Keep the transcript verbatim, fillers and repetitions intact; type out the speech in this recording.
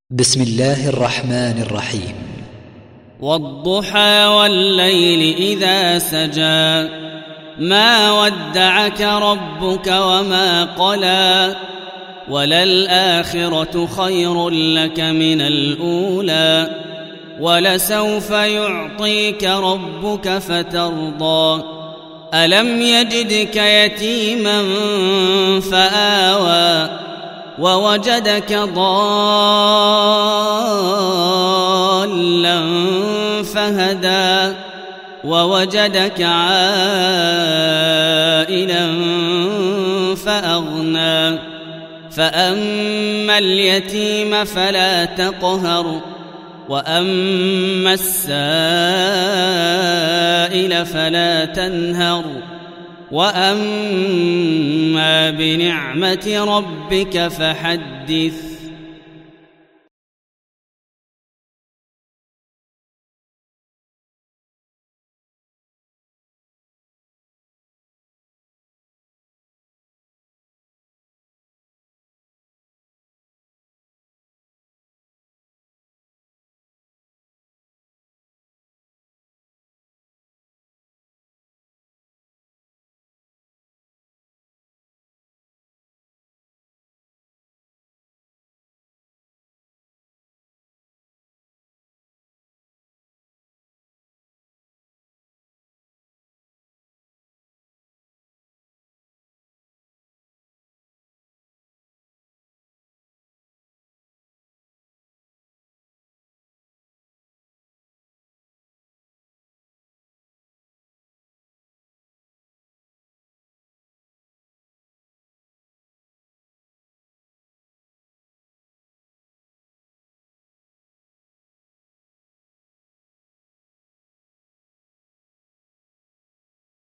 بسم الله الرحمن الرحيم. والضحى والليل إذا سجى ما ودعك ربك وما قلى وللآخرة خير لك من الأولى ولسوف يعطيك ربك فترضى ألم يجدك يتيما فآوى ووجدك ضالا فهدى ووجدك عائلا فأغنى فأما اليتيم فلا تقهر وأما السائل فلا تنهر وأما بنعمة ربك فحدث.